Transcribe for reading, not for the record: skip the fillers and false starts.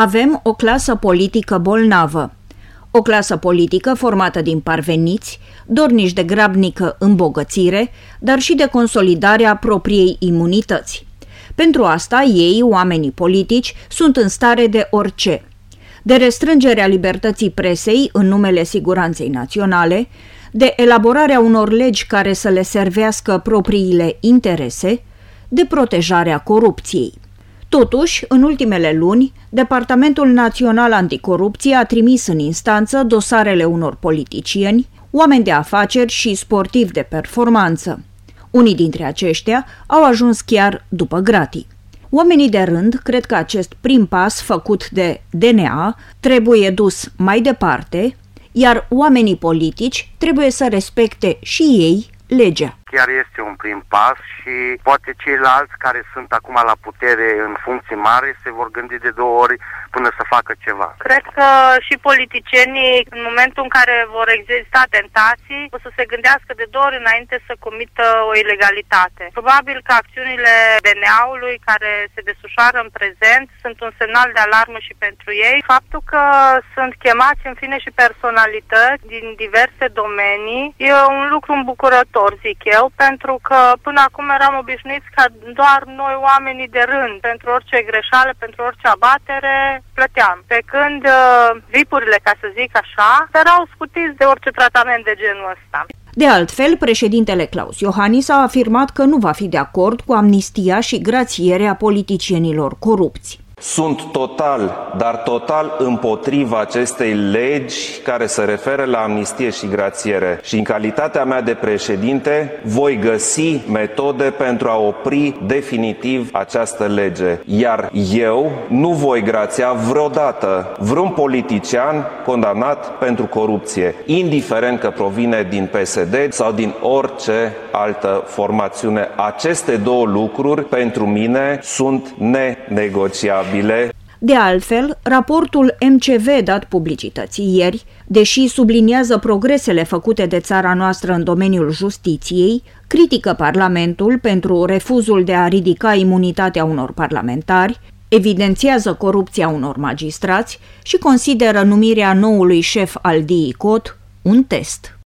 Avem o clasă politică bolnavă. O clasă politică formată din parveniți, dornici de grabnică îmbogățire, dar și de consolidarea propriei imunități. Pentru asta, ei, oamenii politici, sunt în stare de orice. De restrângerea libertății presei în numele siguranței naționale, de elaborarea unor legi care să le servească propriile interese, de protejarea corupției. Totuși, în ultimele luni, Departamentul Național Anticorupție a trimis în instanță dosarele unor politicieni, oameni de afaceri și sportivi de performanță. Unii dintre aceștia au ajuns chiar după gratii. Oamenii de rând cred că acest prim pas făcut de DNA trebuie dus mai departe, iar oamenii politici trebuie să respecte și ei legea. Chiar este un prim pas și poate ceilalți care sunt acum la putere în funcții mari se vor gândi de 2 ori până să facă ceva. Cred că și politicienii, în momentul în care vor exista tentații, o să se gândească de 2 ori înainte să comită o ilegalitate. Probabil că acțiunile DNA-ului care se desfășoară în prezent sunt un semnal de alarmă și pentru ei. Faptul că sunt chemați în fine și personalități din diverse domenii e un lucru îmbucurător, zic eu, pentru că până acum eram obișnuiți ca doar noi oamenii de rând, pentru orice greșeală, pentru orice abatere, plăteam. Pe când VIP-urile, ca să zic așa, erau scutiți de orice tratament de genul ăsta. De altfel, președintele Klaus Iohannis a afirmat că nu va fi de acord cu amnistia și grațierea politicienilor corupți. Sunt total, dar total împotriva acestei legi care se referă la amnistie și grațiere. Și în calitatea mea de președinte voi găsi metode pentru a opri definitiv această lege. Iar eu nu voi grația vreodată vreun politician condamnat pentru corupție, indiferent că provine din PSD sau din orice altă formațiune. Aceste 2 lucruri pentru mine sunt nenegociabile. De altfel, raportul MCV dat publicității ieri, deși subliniază progresele făcute de țara noastră în domeniul justiției, critică Parlamentul pentru refuzul de a ridica imunitatea unor parlamentari, evidențiază corupția unor magistrați și consideră numirea noului șef al DICOT un test.